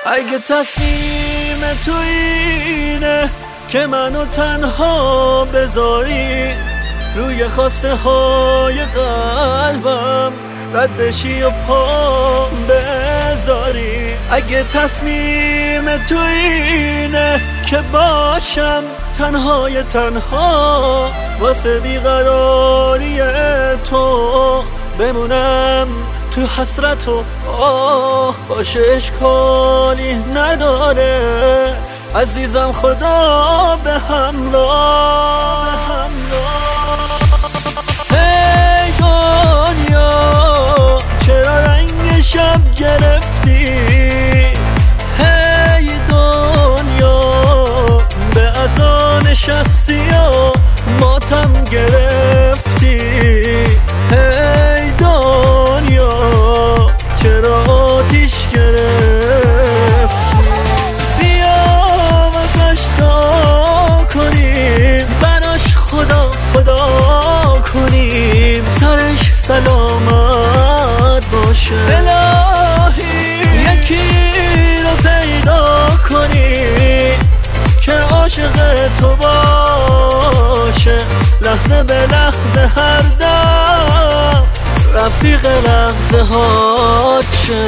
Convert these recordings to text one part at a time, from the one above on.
اگه تصمیم تو اینه که منو تنها بذاری، روی خواسته های قلبم رد بشی و پا بذاری، اگه تصمیم تو اینه که باشم تنهای تنها واسه بیقراری تو بمونم تو حسرت و باشه اشکالی نداره عزیزم، خدا به همراه. ای دنیا چرا رنگ شب گرفتی، هی دنیا به عزا نشستی و ماتم گرفتی، هی دنیا چرا آتیش گرفتی، بیا واسش دعا کنیم براش خدا کنیم سرش سلامت باشه، الهی یکی رو پیدا کنی که عاشق تو باشه، لحظه به لحظه هر دم رفیق لحظه هات شه.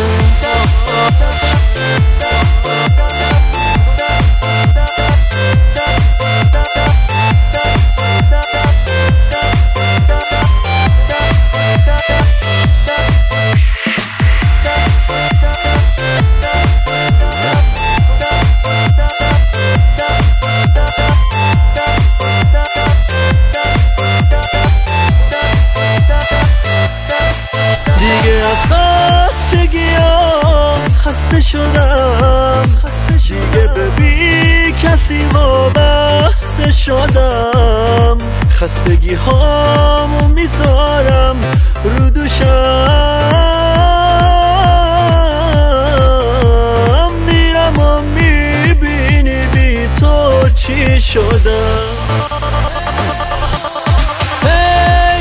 خسته شدم دیگه به بی کسی وابسته شدم، خستگی هامو میذارم رو دوشم، میرم و میبینی بی تو چی شدم. ای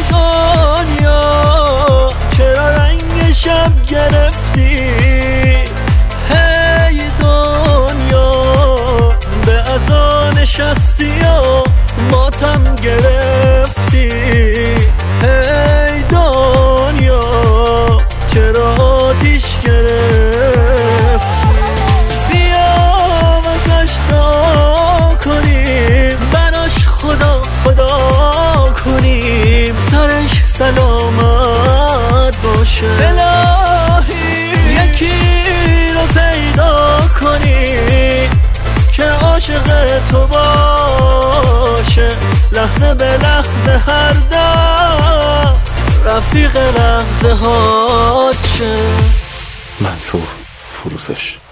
دنیا چرا رنگ شب گرفتی، نشستی و ماتم گرفتی، هی دنیا چرا آتیش گرفتی، بیا واسش دعا کنیم براش خدا کنیم سرش سلامت باشه، الهی یکی رو پیدا کنی که عاشق تو باشه، لحظه به لحظه هر دم رفیق لحظه هات شه. منصور فروزش.